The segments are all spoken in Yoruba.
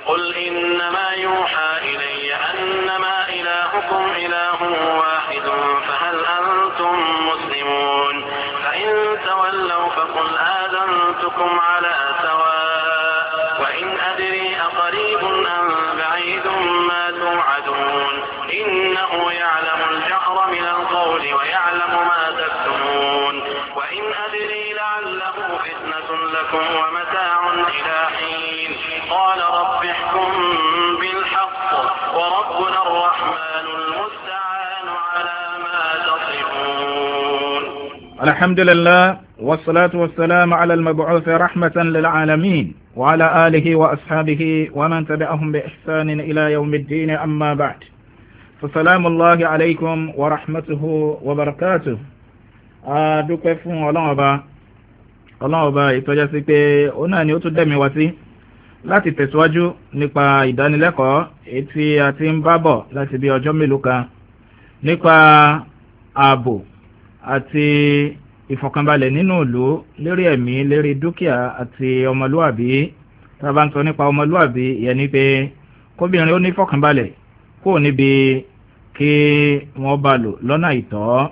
قل إنما يوحى إلي أنما إلهكم إله واحد فهل أنتم مسلمون فإن تولوا فقل آذنتكم على سواء وإن أدري أقريب أم بعيد ما توعدون إنه يعلم الجهر من القول ويعلم ما تكتمون وإن أدري لعله فتنة لكم ومتاع إلى حين قال رب احكم بالحق وربنا الرحمن المستعان على ما تصفون. الحمد لله والصلاة والسلام على المبعوث رحمة للعالمين وعلى آله وأصحابه ومن تبعهم بإحسان إلى يوم الدين أما بعد فسلام الله عليكم ورحمته وبركاته. adúpẹ́ fún ọlọ́run ọba ìtọ́já sí pé ó náà ni ó tún dẹ̀mí wá sí láti tẹ̀síwájú nípa ìdánilẹ́kọ̀ọ́ tí a ti ń bá bọ̀ láti bí ọjọ́ mélòó kan nípa ààbò àti ìfọ̀kànbalẹ̀ nínú ìlú lérí ẹ̀mí lérí dúkìá àti ọmọlúwàbí. tá a bá ń sọ nípa ọmọlúwàbí ìyẹn ni pé kóbìnrin ó ní fọ̀kànbalẹ̀ kó níbi kí wọ́n bá lò lọ́nà ìtọ́.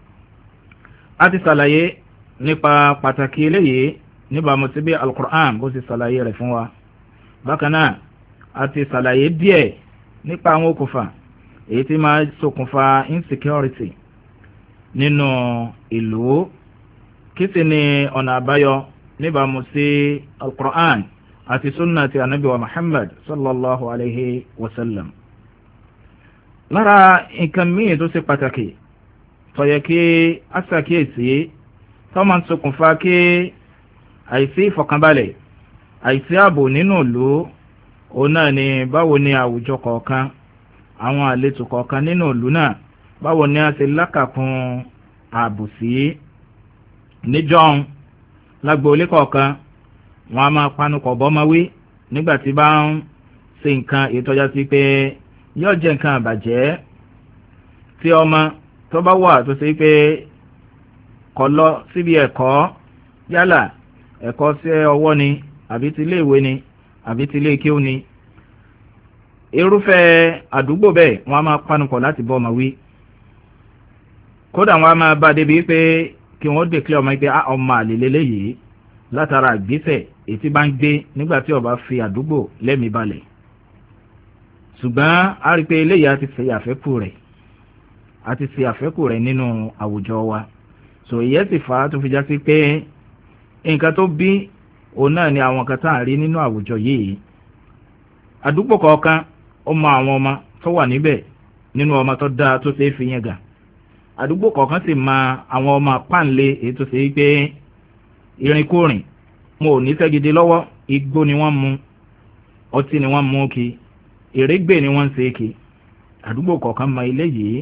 a ti ṣàlàyé nípa pàtàkì eléyìí níbàámu sí bí alukur'an bó ti ṣàlàyé rẹ̀ fún wa. bákan náà a ti ṣàlàyé díẹ̀ nípa àwọn okùnfà èyí tí máa ṣokùnfà insecurity nínú ìlú kí sì ni ọ̀nà àbáyọ níbàámu sí alukur'an àti sunna ti anabi wa muhammad sallallahu alayhi wa sallam. lára nǹkan míì tó ṣe pàtàkì tó yẹ kí a ṣàkíyèsí tó máa ń ṣokùnfà kí àìsí ìfọ̀kànbalẹ̀ àìsí ààbò nínú ìlú òun náà ni báwo ni àwùjọ kọ̀ọ̀kan àwọn àlejò kọ̀ọ̀kan nínú ìlú náà báwo ni a ṣe lákàkún ààbò sí. níjọ́un lágboolé kọ̀ọ̀kan wọn a máa panukọ̀ bọ́mọwé nígbà tí bá ń ṣe nǹkan ìtọ́já sí pé yóò jẹ́ nǹkan àbàjẹ́ tí ọmọ tó bá wà tó ṣe pé kò lọ síbi ẹ̀kọ́ yálà ẹ̀kọ́ sí ọwọ́ ni àbí ti ilé ìwé ni àbí ti ilé kíó ni irúfẹ́ àdúgbò bẹ́ẹ̀ wọ́n á máa panukọ̀ láti bọ́ ọmọ wí. kódà wọ́n á máa bá débi pé kí wọ́n dèkílẹ̀ ọmọ pé ọmọ àlèlélẹ́ yìí látara ìgbésẹ̀ ètí bá ń gbé nígbà tí ó bá fi àdúgbò lẹ́mìí balẹ̀. ṣùgbọ́n a rí pé eléyìí a ti ṣe àfẹ́kù rẹ̀ nínú àwùjọ wa. so ìyẹn sì fà á tó fi já sí pé nǹkan tó bí òun náà ni àwọn kan tá à ń rí nínú àwùjọ yìí. àdúgbò kọ̀ọ̀kan ó mọ àwọn ọmọ tó wà níbẹ̀ nínú ọmọ tó dáa tó ṣe é fi yẹn gà. àdúgbò kọ̀ọ̀kan sì mọ àwọn ọmọ páńlé èyí tó ṣe é pé ìrìnkúrìn wọn ò ní sẹ́gidi lọ́wọ́ igbó ni wọ́n mu ọtí ni wọ́n mú kí ìrégbè ni wọ́n ń ṣe kí. àdúgbò kọ̀ọ̀kan mọ ilé yìí.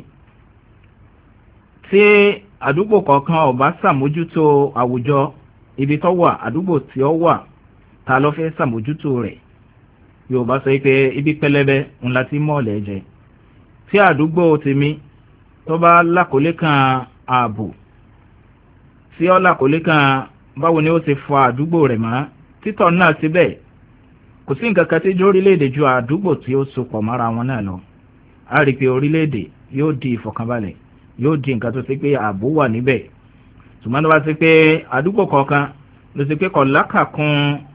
tí àdúgbò kọ̀ọ̀kan ò bá ṣàmójútó àwùjọ ibi tó wà àdúgbò tí ó wà ta ló fẹ́ ṣàmójútó rẹ̀. Yorùbá sọ pé ibi pẹlẹbẹ ńlá tí mọ́ọ̀lẹ̀ jẹ. tí àdúgbò tèmi tó bá lákòólé kan ààbò tí ó lákòólé kan báwo ni ó ti fọ àdúgbò rẹ̀ mọ́ títọ̀ náà síbẹ̀ kò sí nǹkan kan tí jó orílẹ̀-èdè ju àdúgbò tí ó so pọ̀ mọ́ra wọn náà lọ. a rí i pé orílẹ̀-èdè yóò di ìfọ̀kànbalẹ̀ yóò di nǹkan tó ṣe pé ààbò wà níbẹ̀. ṣùgbọ́n tó bá ṣe pé àdúgbò kọ̀ọ̀kan ló ṣe pé kò lákàkún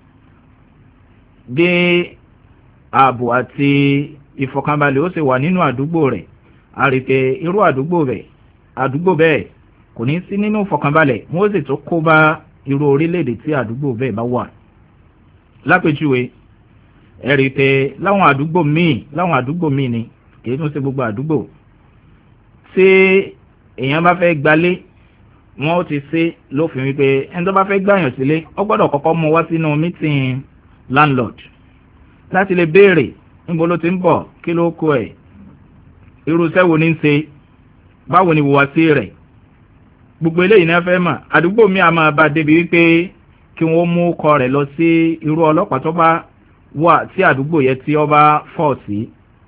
bí ààbò àti ìfọ̀kànbalẹ̀ ó sì wà nínú àdúgbò rẹ̀ a rí pé irú àdúgbò bẹ́ẹ̀ kò ní sí nínú ìfọ̀kànbalẹ̀ wọ́n sì tó kó bá irú orílẹ̀-èdè tí àdúgbò bẹ́ẹ̀ bá wà. lápèjúwe ẹ rí pé láwọn àdúgbò míì ni kìí tún ṣe gbogbo àdúgbò tí èèyàn bá fẹ́ gbalé wọ́n ó ti ṣe lófin wípé ẹni tó bá fẹ́ gbàyàn sílé ó gbọ́dọ̀ kọ́kọ́ mú wá sínú meeting landlord láti lè béèrè níbo ló ti ń bọ̀ kí ló kó ẹ̀ irú iṣẹ́ wo ní ń ṣe báwo ni ìhùwàsí rẹ̀ gbogbo eléyìí náà fẹ́ mọ̀. àdúgbò mi a máa bá débi wípé kí wọ́n mú ọkọ rẹ̀ lọ sí irú ọlọ́pàá tó bá wà tí àdúgbò yẹn tí ó bá fọ̀ sí.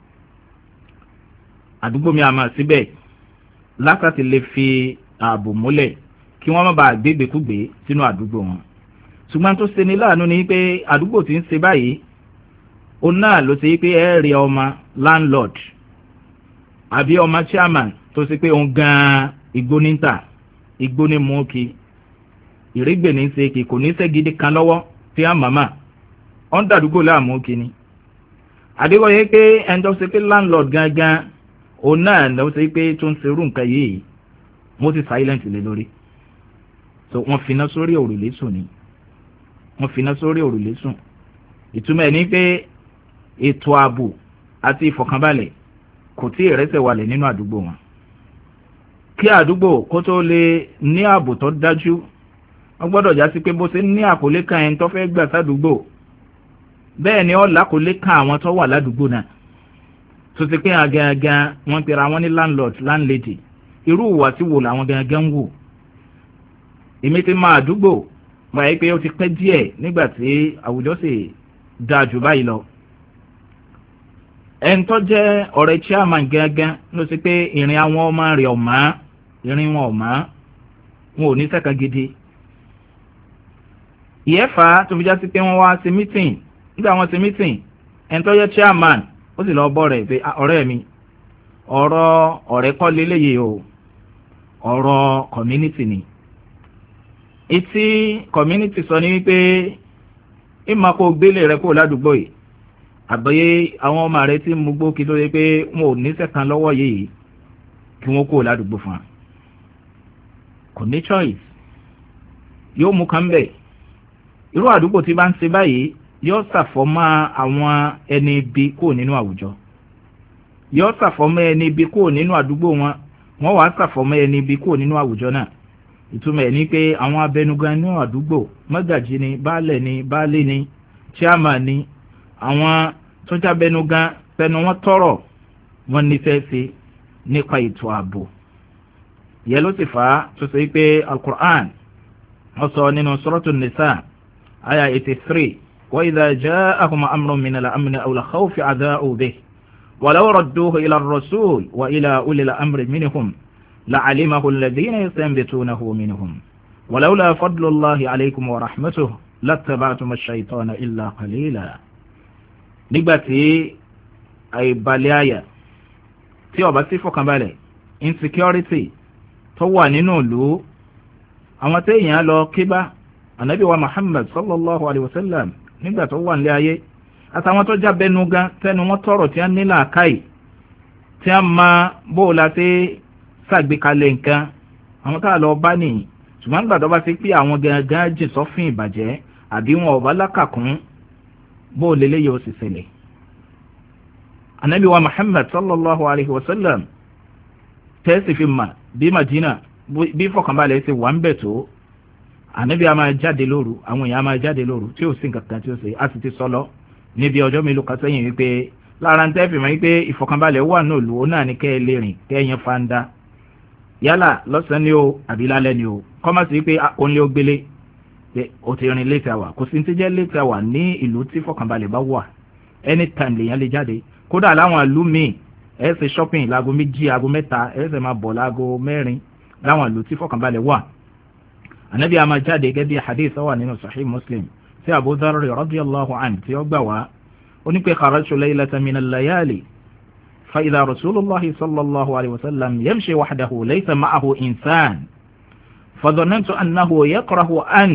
àdúgbò mi a máa síbẹ̀ láti lè fi ààbò múlẹ̀ kí wọ́n má bàa gbégbékúgbé sínú àdúgbò wọn. ṣùgbọ́n tó ṣe ní láàánú ni pé àdúgbò tí ń ṣe báyìí ó náà ló ṣe pé ẹ rí ọmọ landlord àbí ọmọ chairman tó ṣe pé òun gan-an igbó ní ta igbó ní mú kí ìrégbè ní ṣe kì kò ní ṣe gidi kan lọ́wọ́ tí a màmá ọ́n dàdúgbò láàmú kí ni àdéwọ̀yé pé ẹni tó ṣe pé landlord gangan òun náà ló ṣe pé tó ń ṣerú nǹkan yìí mo ti silent lé lórí so wọ́n finá sórí òrùlé sùn ni wọ́n finá sórí òrùlé sùn ìtumọ̀ ẹ̀ ní pé ètò ààbò àti ìfọ̀kànbalẹ̀ kò tí ì rẹ́sẹ̀ walẹ̀ nínú àdúgbò wọn kí àdúgbò kó tó lè ní ààbò tó dájú wọ́n gbọ́dọ̀ já sí pé bó ṣe ní àkọlé kan ẹni tó fẹ́ gbà sádùúgbò bẹ́ẹ̀ ni ó lákọlé kan àwọn tó wà ládùúgbò náà tó ti pé gangan wọ́n pera wọn ní landlord landlady irú ìwà tí wò làwọn gangan ń wò èmi ti máa àdúgbò mọ̀ ẹ́ pé ó ti pẹ́ díẹ̀ nígbà tí àwùjọ sì dáa jù báyìí lọ ẹni tó jẹ́ ọ̀rẹ́ chairman gangan ló sì pé ìrìn àwọn ọmọ rẹ̀ ọ̀má ìrìn wọn ọ̀má wọn ò ní sẹ́ka gidi ìyẹ́fà tó fi já sí pé wọ́n wá sí meeting nígbà wọn sí meeting ẹni tó jẹ́ chairman ó sì lọ bọ́ rẹ̀ pé ọ̀rẹ́ mi ọ̀rẹ́ kọ́ léléyìí o ọ̀rọ̀ community ni ìtí community sọ ní wípé ìmọ̀ kó gbélé rẹ̀ kó ládùúgbò yìí àbẹ̀yẹ àwọn ọmọ rẹ̀ tí mú gbó kí tó yẹ pé wọn ò níṣẹ́ kan lọ́wọ́ yìí kí wọ́n kó ládùúgbò fún wa kò ní choice yóò mú kan bẹ̀ irú àdúgbò tí bá ń ṣe báyìí yóò ṣàfọ́mọ́ àwọn ẹni ibi kúrò nínú àwùjọ yóò ṣàfọ́mọ́ ẹni ibi kúrò nínú àdúgbò wọn wọ́n wàá ṣàfọ́mọ́ ẹni ibi kúrò nínú àwùjọ náà ìtumọ̀ ẹ̀ ní pé àwọn abẹnugan nínú àdúgbò mọ́gàjí ni baálẹ̀ ni baálé ni chairman ni àwọn tó jábẹnugan pẹnu wọn tọrọ wọn nífẹ̀ẹ́ sí nípa ètò ààbò ìyẹn ló sì fà á tó sọ pé alukur'an wọ́n sọ nínú suratu nisa aya 83 wa idha ja'ahum amrun min al-amni aw al-khawfi adha'u bihi ولو ردوه إلى الرسول وإلى أولي الأمر منهم لعلمه الذين يستنبطونه منهم ولولا فضل الله عليكم ورحمته لاتبعتم الشيطان إلا قليلا nígbàtí àìbalẹ̀ àyà tí ó bá sí fọkànbalẹ̀ insecurity tó wà nínú ìlú àwọn téèyàn lọ kíbá ànábì wa Muhammad sallallahu alaihi wasallam nígbà tó wà nílé ayé àtàwọn tó já bẹnu gan tẹnu wọn tọrọ tí a nílà káì tí a máa bóòlà tí ṣàgbékalẹ̀ nǹkan àwọn tá a lọ bá nìyí ṣùgbọ́n nígbà tó bá ti pé àwọn gangan jìn sọ́fìn ìbàjẹ́ àbí wọn ò bá lákàkún bóòlè lè yóò sì ṣẹlẹ̀. Ànábì wa Muhammad sallallahu alaihi wasallam tẹ́sí fi mà bí Madina bí fọkànbalẹ̀ ti wà ń bẹ̀ tó ànábì a máa jáde lóru àwọn èèyàn a máa jáde lóru tí ó sì nǹkan kan tí ó ṣe á sì ti sọlọ níbi ọjọ́ mélòó kan sẹ́yìn wípé lára ń tẹ́fì mọ́ wípé ìfọkànbalẹ̀ wà náà lò ó náà ní kẹ́ ẹ lè rìn kẹ́ ẹ yẹn fanda yálà lọ́sàn-án ni o àbí lálẹ́ ni o kọ́mọ̀ sí wípé òun lé ó gbélé pé o ti rìn late hour kò sí ti jẹ́ late hour ní ìlú tí ìfọkànbalẹ̀ bá wà anytime lèèyàn lè jáde kódà láwọn ìlú míì ẹ ṣe shopping láago méjì aago mẹ́ta ẹ ṣe máa bọ̀ láago mẹ́rin láwọn ìlú tí ìfọkànbalẹ̀ wà. ànábì a máa jáde gẹ́gẹ́ bí hadith wà nínú Sahih Muslim tí Abu Dharr radiyallahu anhu tí ó gbà wá ó ní pé kharajtu laylatan min al-layali fa idha rasulullahi sallallahu alayhi wa sallam yamshi wahdahu laysa ma'ahu insan fa dhanantu annahu yakrahu an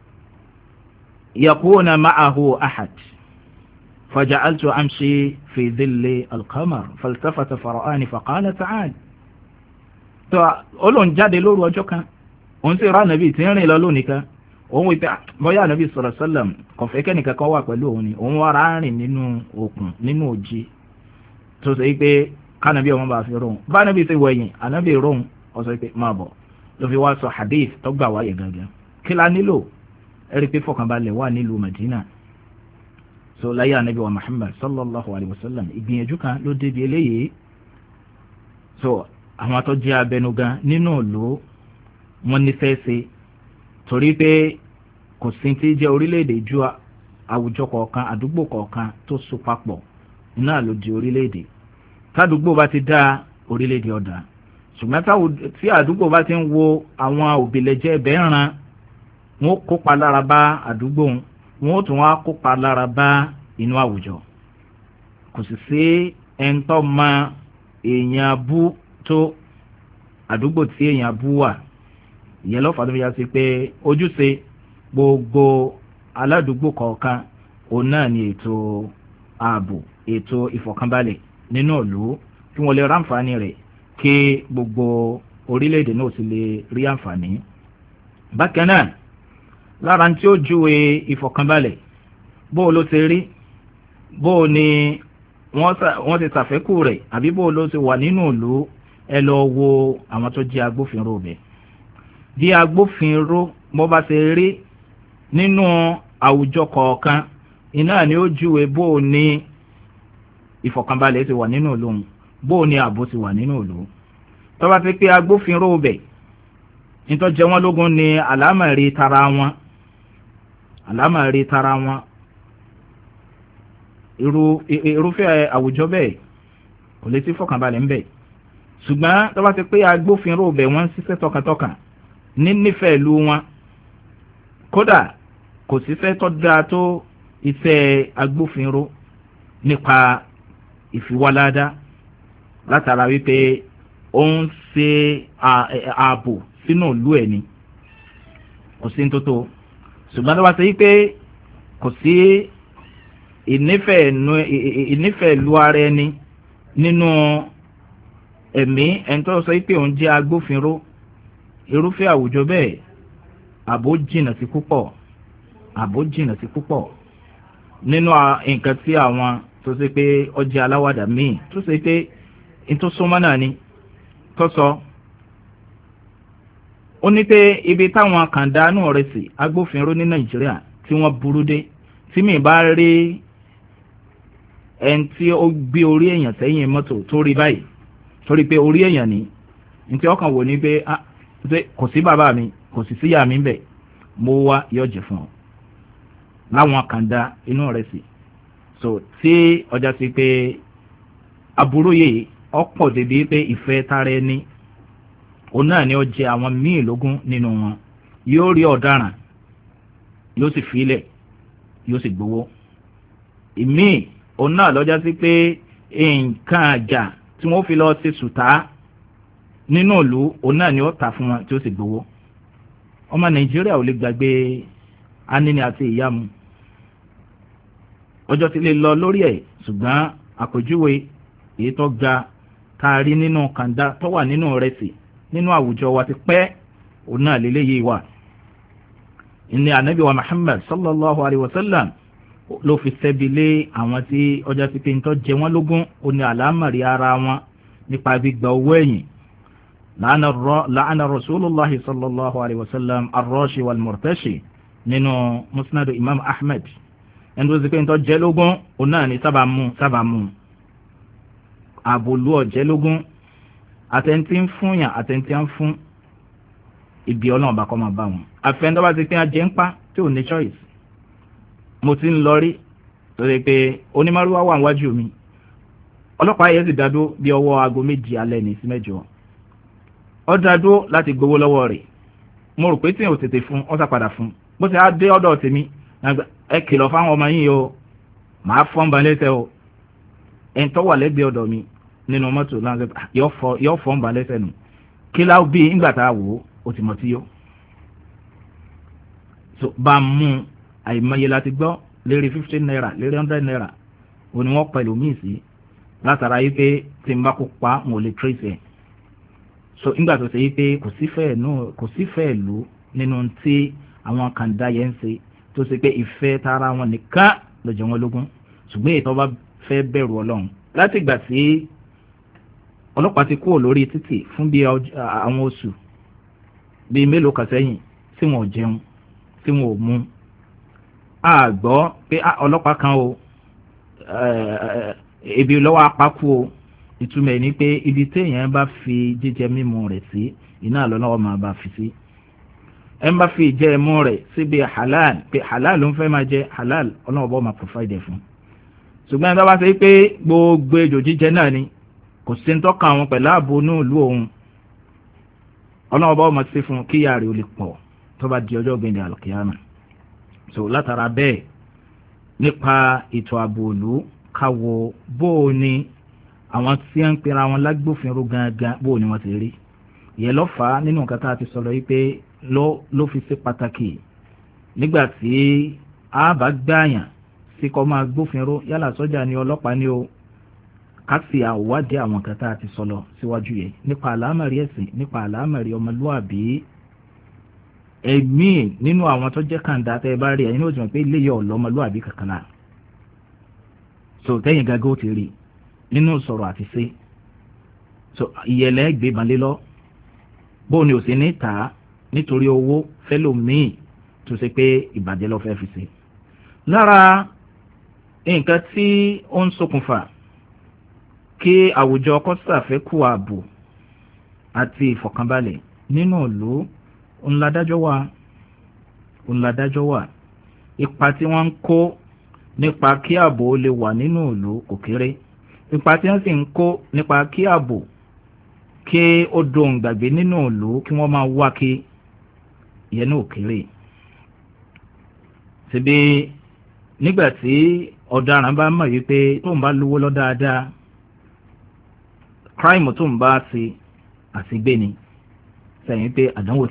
yakuna ma'ahu ahad فجعلت أمشي في ظل القمر فالتفت فرآني فقال تعال Ọlọ́run jáde lóru ọjọ́ kan òun sì rá nàbí tí ń rìn lọ lónìí kan òun wípé bóyá nàbí sọ̀rọ̀ sọ́lọ̀m kò fẹ́ kẹ́nìkan kan wà pẹ̀lú òun ni òun wá rárìn nínú òkun nínú òjì tó sọ pé kánàbí ọmọ bá fi rohun bá nàbí ti wẹ̀yìn ànábì rohun ọ̀sọ̀ pé máa bọ̀ ló fi wá sọ hadith tó gbà wáyé gangan kí la nílò ẹ̀rí pé fọkànbalẹ̀ wà nílùú Madina so láyé ànábì wa Muhammad sallallahu alaihi wasallam ìgbìyànjú kan ló débi eléyìí so àwọn tó jẹ́ abẹnugan nínú ìlú wọn nífẹ̀ẹ́ sí torí pé kò sí tí jẹ́ orílẹ̀-èdè ju àwùjọ kọ̀ọ̀kan àdúgbò kọ̀ọ̀kan tó so papọ̀ náà ló di orílẹ̀-èdè tádùgbò bá ti dá orílẹ̀-èdè ọ̀dà ṣùgbọ́n tí àdúgbò bá ti ń wo àwọn òbílẹ̀jẹ́ ẹ̀bẹ̀ ńran wọn kópa lára bá àdúgbò wọn ó tún wá kópa lára bá inú àwùjọ kò sì sí ẹ̀ńtọ́ ma èèyàn bú tó àdúgbò tí èèyàn bú wà. ìyẹn lọ́fà tó fi yá sí pé ojúṣe gbogbo aládùúgbò kọ̀ọ̀kan òun náà ni ètò ààbò, ètò ìfọ̀kànbalẹ̀ nínú ìlú kí wọ́n lè ráǹfààní rẹ̀ kí gbogbo orílẹ̀-èdè náà sì lè rí àǹfààní. bákan náà lára tí ó júwe ìfọ̀kànbalẹ̀ bó ló ti rí, bó ni wọ́n ti ṣàfẹ́kù rẹ̀ àbí bó ló ti wà nínú ìlú. ẹ lọ wo àwọn tó jẹ́ agbófinró bẹ̀. bí agbófinró bó bá ṣe rí nínú àwùjọ kọ̀ọ̀kan iná ni ó júwe bó ni ìfọ̀kànbalẹ̀ ti wà nínú ìlú, bó ni ààbò ti wà nínú ìlú. tó bá ti pé agbófinró bẹ̀ nítorí jẹ wọ́n lógún ni àlámọ̀rí tara wọn irúfẹ́ àwùjọ bẹ́ẹ̀ kò lè sí fọ̀kànbalẹ̀ ń bẹ̀. ṣùgbọ́n tó bá ti pé agbófinró bẹ̀ wọ́n ṣiṣẹ́ tọkàntọkàn nífẹ̀ẹ́ ìlú wọn, kódà kò síṣẹ́ tó dáa tó iṣẹ́ agbófinró nípa ìfiwáládá látara wípé ó ń ṣe ààbò sínú ìlú ẹ̀ ni, kò sí tó tó. ṣùgbọ́n tó bá ṣe wípé kò sí ìnífẹ̀ẹ́ ìlú ara ẹni nínú ẹ̀mí ẹni tó sọ wípé òun jẹ́ agbófinró, irúfẹ́ àwùjọ bẹ́ẹ̀ ààbò jìnnà sí púpọ̀ nínú nǹkan tí àwọn tó ṣe pé ọjà aláwàdà míì tó ṣe pé n tó súnmọ́ náà ni tó sọ. ó ní pé ibi táwọn kàndánù rẹ̀ sí agbófinró ní Nàìjíríà tí wọ́n burú dé, tí mi bá rí ẹni tí ó gbé orí èèyàn sẹ́yìn mọ́tò tó rí báyìí torí pé orí èèyàn ní tí ọkàn wò ní pé kò sí bàbá mi kò sì síyà mi bẹ̀, mo wá yọjẹ fún ọ láwọn kàndá inú rẹ̀ sí. so tí ọjà sí pé aburú yìí ọ̀pọ̀ débi pé ìfẹ́ tara ẹni òun náà ni ó jẹ àwọn míì lógún nínú wọn. yóò rí ọ̀daràn yóò sì filẹ̀ yóò sì gbowó. ìmíì òun náà lọ́jà sí pé nǹkan àjà tí wọ́n fi lọ sí sùtá nínú ìlú òun náà ni ó tà fún wọn tí ó sì gbowó. ọmọ Nàìjíríà ò lè gbàgbé anini àti ìyàmú. ọjọ́ ti lè lọ lórí ẹ̀, ṣùgbọ́n àpèjúwe èyí tó ga kárí nínú kàńdá tó wà nínú rẹ̀ sí nínú àwùjọ wa ti pẹ́ òun náà lélẹ́yìí wà. ìní ànábì wa Muhammad sallallahu alayhi wa sallam ló fi sẹ́bi lé àwọn tí ọjà ti pé ń tọ́ jẹ wọ́n lógún ó ní àlámọ̀rí ara wọn nípa gbígba owó ẹ̀yìn. la'ana rasulullahi sallallahu alayhi wa sallam arrashi wal murtashi nínú musnad imam ahmed. ẹni tó ti pé ń tọ́ jẹ lógún ó náà ní sábà mú àbòlú ọ̀jẹ́ lógún àtẹ̀ntì ń fún yàn àtẹ̀ntì ń fún ibi ọlọ́run bá kọ́ máa bá wọn. àfẹ́ńtọ́ bá ti pín ajẹ́ ń pa tí ò ní choice. mo ti ń lọ rí torí pé onímọ̀rúwá wà níwájú mi, ọlọ́pàá yẹn sì dádó bí ọwọ́ aago 7 alẹ́ ní sí 8. ó dádó láti gbowó lọ́wọ́ rẹ̀. mo rò pé tí ò tètè fún ọ sàpadà fún bó ti á dé ọ̀dọ̀ tèmi ẹ kìlọ̀ fáwọn ọmọ yín o, màá fọ́n ba lẹ́sẹ̀ o. ẹ̀ ń tọ́ wà lẹ́gbẹ̀ẹ́ ọ̀dọ̀ mi nínú mọ́tò láńsẹ̀ yọ fọ́n ba lẹ́sẹ̀ nù kí láwọ́ bí ńgbà tá a wò ó ti mọ̀ tí yó. so bá a mú àìmọye láti gbọ́ lérí 15 naira lérí 100 naira òní wọ́n pẹ̀lú míì sí látara yìí pé tí n bá kó pa mo lè trace ẹ̀. so ńgbà tó ṣe yìí pé kò sífẹ̀ẹ́ lò nínú tí àwọn kàńdá yẹn ń ṣe tó ṣe pé ìfẹ́ tara wọn nìkan ló jẹ wọn lógún. ṣùgbọ́n ètò bá fẹ́ bẹ̀rù ọlọ́run láti ìgbà tí ọlọ́pàá ti kúrò lórí títì fún bí àwọn oṣù bíi mélòó kan sẹ́yìn tí wọn ò jẹun tí wọn ò mu. a gbọ́ pé ọlọ́pàá kan o ebi lọ́wọ́ apákú o. ìtumọ̀ ní pé ibi téèyàn bá fi jíjẹ mímu rẹ̀ sí iná lọ́wọ́ máa bá fi sí. ẹ ń bá fi ìjẹ ẹmu rẹ̀ síbi halal pé halal ló ń fẹ́ máa jẹ halal ọlọ́wọ́ bọ́ máa provide fún. ṣùgbọ́n ẹ bá ṣe pé gbogbo ejò jíjẹ náà ni kò sí ń tọ́ka àwọn pẹ̀lú ààbò inú ìlú òun ọlọ́wọ́ bọ́ máa ṣe fún kíyà rẹ̀ ó lè pọ̀ tó bá di ọjọ́ gbẹ̀ndẹ̀ àlùkìyàmà. so látara bẹ́ẹ̀ nípa ètò ààbò ìlú káwo bóò ni àwọn tí ń pera wọn lágbófinró gangan bóò ni wọ́n ti rí. ìyẹn ló fà á nínú nǹkan tá a ti sọ̀rọ̀ yìí pé ló fi ṣe pàtàkì nígbà tí a bá gbààyàn sí kó máa gbófinró yálà sọ́jà ni ọlọ́pàá ni o ká sì àwádìí àwọn nǹkan tá a ti sọ̀rọ̀ síwájú yẹn nípa àlámọ̀rí ẹ̀sìn nípa àlámọ̀rí ọmọlúwàbí. ẹ̀mí nínú àwọn tó jẹ́ kàńdá tẹ́ ẹ bá rí ẹ̀yin ní òjò pé ilé yọ ọ̀lọ́mọlúwàbí kankan náà so tẹ́yìn gàgà ó ti rí nínú sọ̀rọ̀ àti ṣe so ìyẹlẹ́ gbé balẹ̀ lọ bóun ni ò sí ní ta nítorí owó fẹ́lòmíì tó ṣe pé ìbàjẹ́ lọ fẹ́ fi ṣe. lára nǹkan tí ó ń ṣokùnfà kí àwùjọ kó ṣàfẹ́kù ààbò àti ìfọ̀kànbalẹ̀ nínú ìlú ńládájọ́ wà ipa tí wọ́n ń kó nípa kí ààbò lè wà nínú ìlú kò kéré ipa tí wọ́n sì ń kó nípa kí ààbò kí ó dohùn gbàgbé nínú ìlú kí wọ́n máa wá kí ìyẹn náà kéré. síbi nígbà tí ọ̀daràn bá mọ̀ wípé tóun bá lówó lọ dáadáa crime tóun bá ṣe àṣegbé ni sẹ́yìn pé àdánwò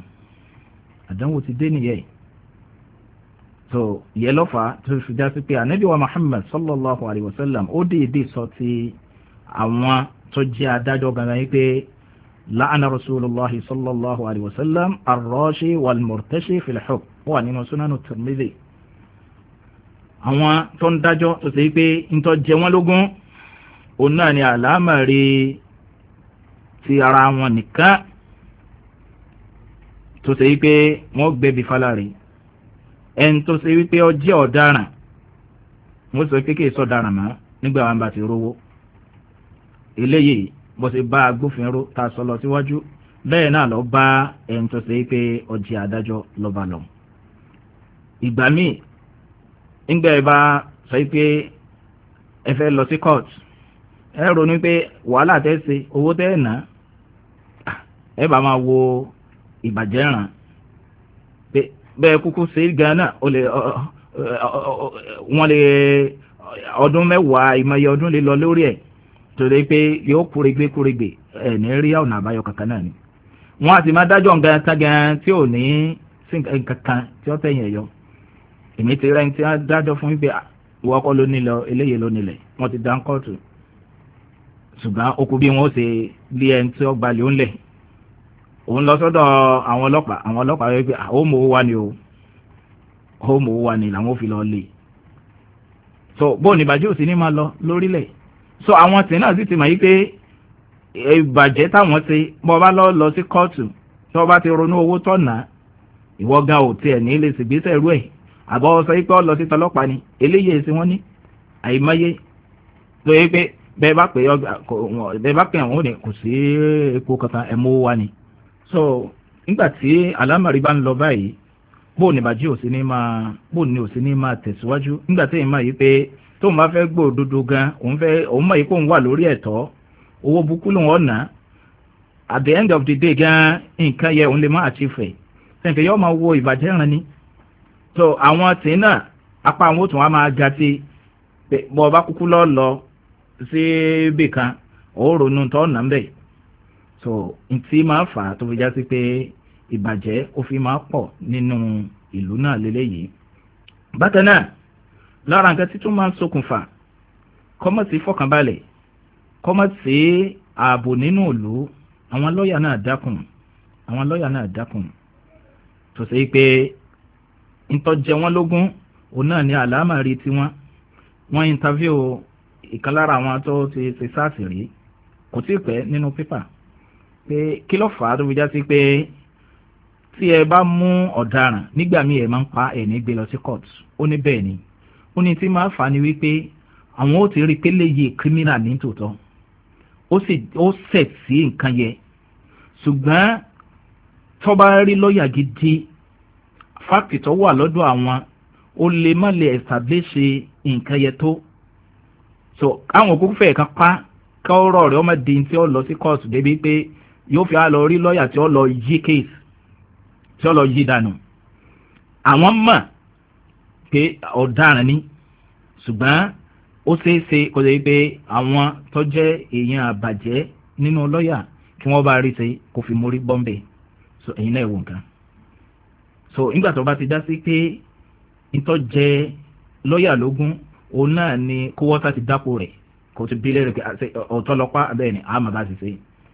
ti dé nìyẹn. so ìyẹn lọ́fà tó fi já sí pé ànábì wa Muhammad sallallahu alayhi wa sallam ó dìídì sọ ti àwọn tó jẹ́ adájọ́ gangan yìí pé la'ana rasulullahi sallallahu alayhi wa sallam ar-rashi wal-murtashi fil hukm wà nínú sunanu Tirmidhi. àwọn tó ń dájọ́ tó ṣe pé ń tọ́ jẹ wọ́n lógún òun náà ni àlámọ̀rí ti ara wọn nìkan tó ṣe pé wọ́n gbẹ̀bí fálárì ẹni tó ṣe wípé ó jẹ́ ọ̀daràn wọ́n sọ pé kí èso ọ̀daràn mọ́ nígbà wọn bá ti rówó. eléyìí bó ṣe bá agbófinró ta sọ lọ síwájú bẹ́ẹ̀ náà lọ bá ẹni tó ṣe wípé ó jẹ́ adájọ́ lọ́ba lọ. ìgbà míì nígbà ẹ bá sọ pé ẹ fẹ́ lọ sí court ẹ ronú pé wàhálà tẹ́ ṣe owó tẹ́ ná ẹ bá máa wo ìbàjẹ́ ràn pé bẹ́ẹ̀ kúkú sí Ghana wọ́n lè ọdún mẹ́wàá ìmọ̀ye ọdún lè lọ lórí ẹ̀ torí pé yóò kúrégbé ẹ̀ ní rí ọ̀nà àbáyọ kankan náà ni wọ́n á sì máa dájọ́ nǹkan tán gan tí ò ní sí kankan tí ó tẹ̀yìn ẹ̀yọ. èmi ti rẹ́ni tí wọ́n dájọ́ fún wípé ìwọ kọ́ ló nílẹ̀ eléyìí ló nílẹ̀ wọ́n ti dá ń kóòtù ṣùgbọ́n okùn bí wọ́n ṣe lé ẹni tí ó gbalẹ̀ ó ń lẹ̀ òun lọ sọ́dọ̀ àwọn ọlọ́pàá wọ́n pé ó mọ̀ ó wà ní làwọn ò fi lọ lè. so bóun ní ìbàjẹ́ òsì ní máa lọ lórílẹ̀. so àwọn tì náà sì ti mọ̀ yí pé ìbàjẹ́ táwọn ṣe bọ́ bá lọ sí kóòtù tí wọ́n bá ti ronú owó tọ̀nà ìwọ gan ò tiẹ̀ ní lè ṣègbésẹ̀ rú ẹ̀ àbọ̀ sọ pé ó lọ sí tọlọ́pàá ni eléyìí èsì wọn ní àìmọye tó yẹ pé bẹ́ẹ̀ bá pè àwọn ò ní kò sí epo kankan ẹ̀mú wa ni. so nígbà tí alámàrí bá ń lọ báyìí bóun ní ìbàjẹ́ òsì ní máa tẹ̀síwájú nígbà tí èèyàn máa yí pé tóun bá fẹ́ gbọ́ òdodo gan òun mọ̀ yí pé òun wà lórí ẹ̀tọ́ owó bukú lòun ọ̀nà at the end of the day gan nǹkan yẹ òun lè má achieve sẹ́ǹkẹ́ yóò máa wo ìbàjẹ́ ràn ní. so àwọn tì náà apá àwọn òtún wa máa ga sí bọ́ ọba kúkú lọ sí ibì kan ó ronú tó ọ̀nà ń bẹ̀. so ntí máa fà á tó fi já sí pé ìbàjẹ́ ó fi máa pọ̀ nínú ìlú náà lélẹ́yìí. bákan náà lára nǹkan tí tún máa ń ṣokùnfà kọ́mọ̀sí fọkànbalẹ̀ kọ́mọ̀sí ààbò nínú ìlú àwọn lọ́ọ̀yà náà dákùn tó ṣe pé ntọ́jẹ wọn lógún òun náà ní àlámàrí tiwọn. wọ́n interview ìkan lára àwọn tó ti ṣe sáàsì rí kò tí ì pẹ́ nínú pépà pé kí ló fà á tó fi já sí pé tí ẹ bá mú ọ̀daràn nígbà míì ẹ máa ń pa ẹ̀ ní gbé lọ sí court. ó ní bẹ́ẹ̀ ni ó ní tí máa fà á ni wípé àwọn ó ti rí pé léyè criminal ní tòótọ́ ó sẹ̀ sí nǹkan yẹ ṣùgbọ́n tó bá rí lọ́ọ̀yà gidi fáàkì tó wà lọ́dọ̀ àwọn ó lè má lè establish nǹkan yẹ tó. so àwọn òkú fẹ́ẹ̀ kan pa kọ́rọ̀ rẹ̀ ọmọ di tí ó lọ sí court débi pé yóò fi á lọ rí lọ́ọ̀yà tí ó lọ yí case tí ó lọ yí dànù. àwọn mọ̀ pé ọ̀daràn ni ṣùgbọ́n ó ṣeé ṣe kó lè pé àwọn tó jẹ́ èèyàn àbàjẹ́ nínú lọ́ọ̀yà kí wọ́n bá rí ṣe kó fi mórí bọ́m̀bẹ̀ so ẹ̀yin náà wò nǹkan so nígbà tó bá ti dá sí pé ìtọ́ jẹ lọ́ọ̀yà lógún òun náà ni kó wọ́tà ti dápò rẹ̀ kó ti bílẹ̀ rẹ̀ ọ̀tọ́lọpá abẹ́ẹ̀ ni àmà bá ti ṣe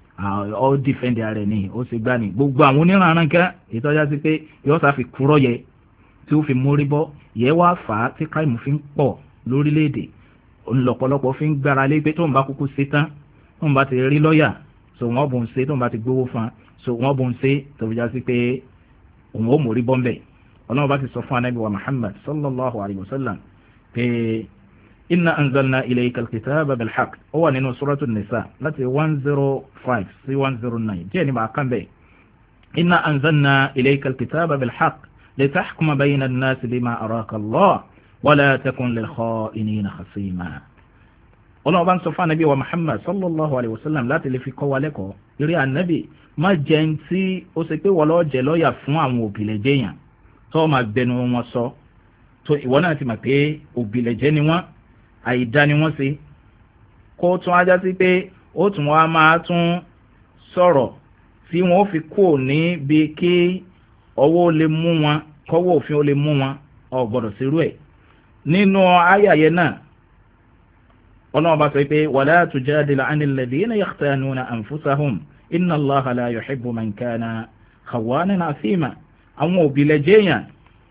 ó dìfẹ́ndì ara ẹ̀ ní ó ṣe gbá ní gbogbo àwọn oníranran kan ìtọ́já sí pé yóò sá fi kúrọ́ yẹ tí ó fi mórí bọ́ yẹ wá fà á tí káìmù fi ń pọ̀ lórílẹ̀‐èdè ńlọ́pọ̀lọpọ̀ fi ń gbára lé pé tóun bá kúkú ṣe tán tóun bá ti rí lọ́ọ̀yà so wọ́n bò ń ṣe tóun bá ti gbówó fún un so wọ́n bò ń ṣe tó fi já sí pé òun ó mórí bọ́m̀bẹ̀ ọlọ́run bá ti sọ fún anábì wa Muhammad sallallahu alayhi wa sallam pé inna anzalna ilayka alkitaba bilhaq ó wà nínú suratu nisa láti 105 sí 109 díẹ̀ ní bàá kan bẹ́ẹ̀ inna anzalna ilayka alkitaba bilhaq litahkuma bayna an-nas bima araka Allah wala takun lil kha'inina khasima ọlọ́run bá ń sọ fún anábì wa Muhammad sallallahu alayhi wa sallam láti lè fi kọ́ wa lẹ́kọ̀ọ́ eré anábì má jẹ́ ń tí ó ṣe pé wọ́n lọ́ọ́ jẹ́ lọ́ọ̀yà fún àwọn òbílẹ̀jẹ́ yàn tó máa gbẹnu wọn sọ tó ìwọ náà ti mọ̀ pé òbílẹ̀jẹ́ ni wọ́n àìdá ni wọ́n ṣe kó tún ajá sí pé ó tún wá máa tún sọ̀rọ̀ tí wọ́n fi kú níbi kí ọwọ́ lè mú wọn kọ́wọ́ òfin ó lè mú wọn ò gbọ́dọ̀ sírú ẹ̀ nínú ayàyẹ náà ọlọ́run bá sọ pé wala tujadil anil ladina yakhtanuna anfusahum inna Allaha la yuhibbu man kana khawanan asima àwọn òbílẹ̀jẹ́ yàn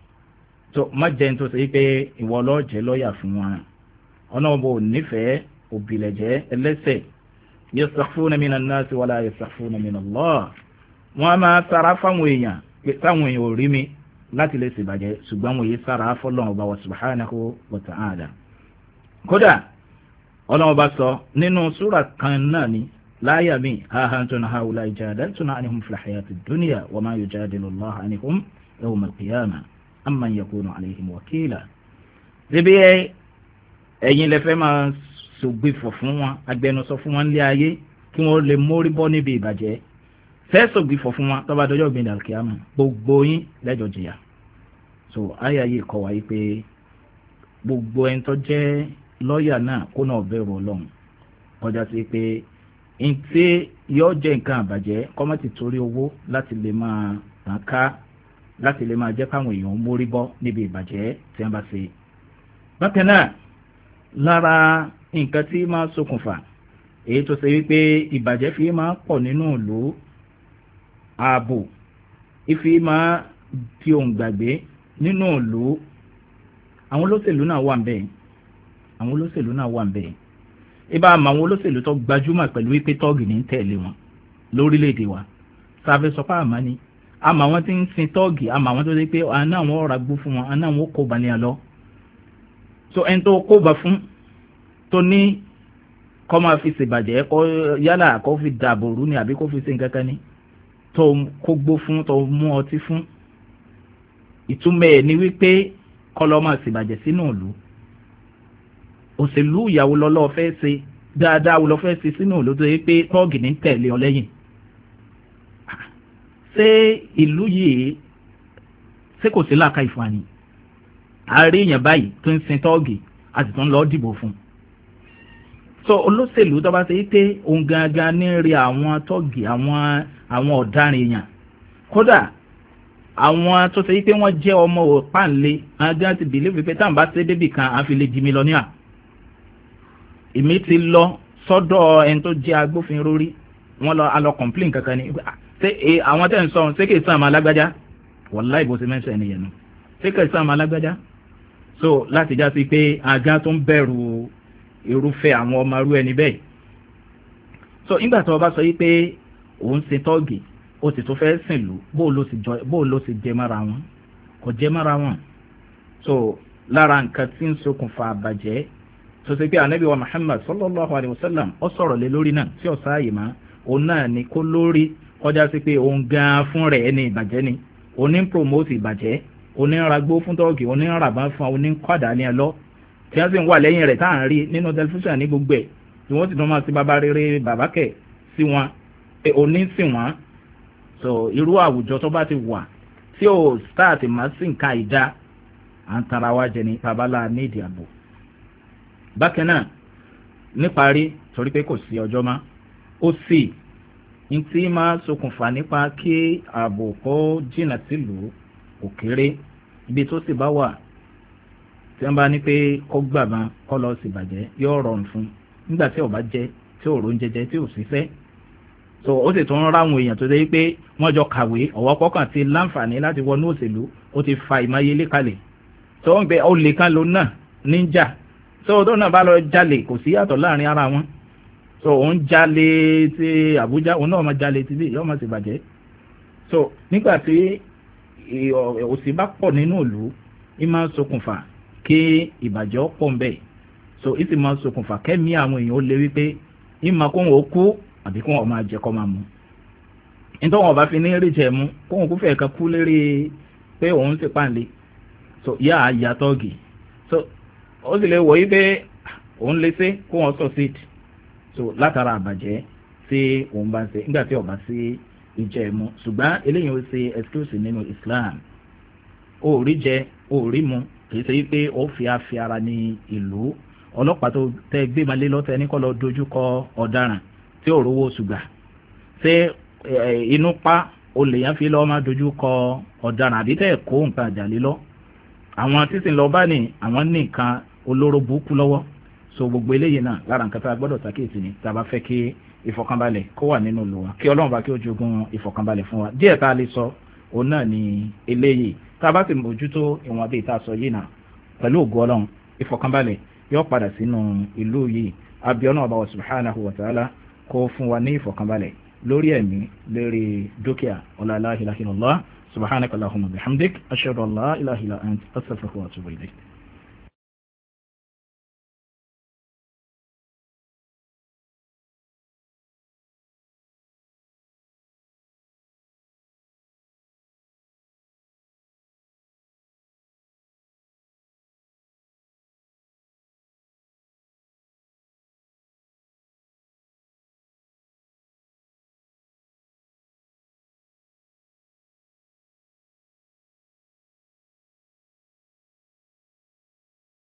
tó má jẹ́ tó ṣe pé ìwọ ló jẹ́ lọ́ọ̀yà fún wọn ọlọ́run bò nífẹ̀ẹ́ òbílẹ̀jẹ́ ẹlẹ́ṣẹ̀ yastakhfuna minan nasi wala yastakhfuna minallah wọ́n máa sára fáwọn èèyàn pé táwọn èèyàn ò rí mi láti lè ṣèbàjẹ́ ṣùgbọ́n wọ́n yìí sára fọ́lọ́run ọba wa subhanahu wa ta'ala kódà ọlọ́run bá sọ nínú súrà kan náà ni láyà mi ahantun haula jadaltuna anhum fil hayati dunya wa ma yujadilu Allah anhum yawm al-qiyamah amman yakunu alayhim wakila síbi ẹ̀yin lẹ fẹ́ máa sògbìfọ̀ fún wọn agbẹnusọ fún wọn lé ayé kí wọ́n lè mórí bọ́ níbi ìbàjẹ́ fẹ́ sògbìfọ̀ fún wọn tó bá dọjọ́ gbẹ̀dẹ̀ al-qiyamah gbogbo yín lẹ́jọ́ jìyà so ayé ayé kọ́ wáyé pé gbogbo ẹni tó jẹ́ lọ́ọ̀yà náà kó náà bẹ̀rù ọlọ́run kọjá sí pé ntí yóò jẹ́ nǹkan àbàjẹ́ kọ́mọ́tì torí owó láti lè máa tàn ká láti lè máa jẹ́ káwọn èèyàn mórí bọ́ níbi ìbàjẹ́ tí wọ́n bá ṣe. bákan náà lára nǹkan tí máa ṣokùnfà èyí tó ṣe wípé ìbàjẹ́ fi máa pọ̀ nínú ìlú ààbò ìfi máa di òǹgbàgbé nínú ìlú àwọn olóṣèlú náà wà ń bẹ́ẹ̀ àwọn olóṣèlú náà wà ń bẹ́ẹ̀ ibà àmọ́ àwọn olóṣèlú tó gbajúmọ̀ pẹ̀lú wípé tọ́ọ̀gì ní tẹ̀lé wọn lórílẹ̀‐èdè wa sáfẹ́ sọ pé àmọ́ ni àmọ́ àwọn tí ń sin tọ́ọ̀gì àmọ́ àwọn tó ṣe pé àná àwọn ọ̀rà gbó fún wọn àná àwọn kó balẹ̀ lọ. so ẹni tó kó bá fún tó ní kọ́ máa fi ṣèbàjẹ́ kọ́ yálà kó fi dààbò rú ni àbí kó fi ṣe nǹkan kan ní tó kó gbó fún tó mú ọtí fún ìtumọ̀ ẹ̀ ni wípé kọ́ lọ́ máa ṣèbàjẹ́ sínú ìlú òṣèlú ìyàwó lọ́lọ́ fẹ́ ṣe dáadáa lọ́ fẹ́ ṣe sínú ìlú tó yẹ pé tọ́ọ̀gì ní tẹ̀lé ọ lẹ́yìn ṣé ìlú yìí ṣé kò sí làákà ìfani àárín èèyàn báyìí tó ń sin tọ́ọ̀gì a sì tún lọ dìbò fún so olóṣèlú tó bá ṣe pé òun gangan ní rí àwọn tọ́ọ̀gì àwọn ọ̀daràn èèyàn kódà àwọn tó ṣe pé wọ́n jẹ́ ọmọ òpáǹlé agán ti bìlífì pé táwọn bá ṣe débì kan àfi lè jí mílíọ̀nìà ìmí ti lọ sọ́dọ̀ ẹni tó jẹ́ agbófinró rí wọ́n lọ alọ complain kankan ni ṣé àwọn tẹ̀ ń sọ ṣé kì í sàn máa lágbájá wàláì bó ṣe mẹ́sàn ẹni yẹn nu ṣé kì í sàn máa lágbájá so láti já sí pé agán tó ń bẹ̀rù irúfẹ́ àwọn ọmọ irú ẹni bẹ́ẹ̀ so nígbà tó o bá sọ yí pé òun ṣe tọ́ọ̀gì ó sì tó fẹ́ sìn lù bóò ló sì jẹ mára wọn kò jẹ mára wọn so lára nǹkan tí ń ṣokùnfà àbàjẹ́ tó ṣe pé ànábì wa Muhammad sallallahu alayhi wa sallam ó sọ̀rọ̀ lé lórí náà tí ó sáàyè má òun náà ni kó lórí kọjá sí pé òun gan fún rẹ̀ ẹni ìbàjẹ́ ni òun ní promote ìbàjẹ́ òun ní ragbó fún tọ́ọ̀gì òun ní ràbá fún òun ní kọ́dà ní ẹlọ́ tí wọ́n sì ń wà lẹ́yìn rẹ̀ tá à ń rí nínú tẹlifíṣàn ní gbogbo ẹ̀ tí wọ́n sì tún máa ti bàbá rere bàbá kẹ̀ sí wọn pé òun ní sí wọn so irú àwùjọ tó bá ti wà tí ó start máa sì ń ka ìdá à ń tara wá jẹ ní babalá nídìí àbò bákan náà níparí torí pé kò sí ọjọ́ mọ́ ó sì ń tí máa ṣokùnfà nípa kí ààbò kó jìnnà sílùú òkèrè ibi tó sì bá wà tí wọ́n bá ní pé kó gbàgbọ́n kó lọ sí bàjẹ́ yóò rọrùn fún nígbà tí ó bá jẹ tí ò rò ń jẹjẹ tí ò sí fẹ́ so ó sì tún ráwọn èèyàn tó dé pé wọ́n jọ kàwé ọ̀wọ́ kọ́kàn ti láǹfààní láti wọnú òṣèlú ó ti fa ìmáyélé kalẹ̀ tó ń gbé ó lè kan ló náà níjà so tó náà bá lọ jalè kò sí yàtọ̀ láàrin ara wọn so òun jalè ti Àbújá òun náà máa jalè ti bí yóò máa sì bàjẹ́ so nígbà tí òṣì bá pọ̀ nínú ìlú ì máa ṣokùnfà kí ìbàjẹ́ pọ̀ ń bẹ̀ so ì sì máa ṣokùnfà kẹ́mi àwọn èèyàn ó lé wípé ì máa kó wọn ó kú àbí kó wọn máa jẹ kó máa mú nítorí wọn bá fi ní rí jẹ mú kó wọn kú fẹ́ kan kú lérí pé òun sì pàǹlẹ̀ so yá àyàtọ̀gì so ó sì lè wọ̀ yí pé òun lè ṣe kó wọn succeed so látara àbàjẹ́ tí òun bá ń ṣe nígbà tí ó bá sí ìjẹ mú ṣùgbọ́n eléyìí ó ṣe excuse nínú Islam ó rí jẹ ó rí mu kì í ṣe pé ó fi àfi ara ní ìlú ọlọ́pàá tó tẹ gbé malé lọ́tẹ̀ ní kọ́ lọ dojú kọ ọ̀daràn tí ò rówó ṣùgbà ṣé inú pa olè yẹn fi lọ́ọ́ máa dojú kọ ọ̀daràn àbí tẹ̀ kó nǹkan àjàlé lọ àwọn títí lọ bá ní àwọn ní nǹkan olóró burúkú lọ́wọ́ so gbogbo eléyìí náà lára nǹkan tá a gbọ́dọ̀ ṣàkíyèsí ni tá a bá fẹ́ kí ìfọ̀kànbalẹ̀ kó wà nínú ìlú wa kí Ọlọ́run bá kí ó jogún ìfọ̀kànbalẹ̀ fún wa díẹ̀ tá a lè sọ òun náà ni eléyìí tá a bá sì mójútó ìwọ̀n bíi tá a sọ yìí náà pẹ̀lú ògo Ọlọ́run ìfọ̀kànbalẹ̀ yóò padà sínú ìlú yìí abiyọ́nà ọba wa subhanahu wa ta'ala kó fún wa ní ìfọ̀kànbalẹ̀ lórí ẹ̀mí lórí dúkìá la ilaha illallah subhanaka allahumma bihamdik ashhadu an la ilaha illa anta astaghfiruka wa atubu ilayk.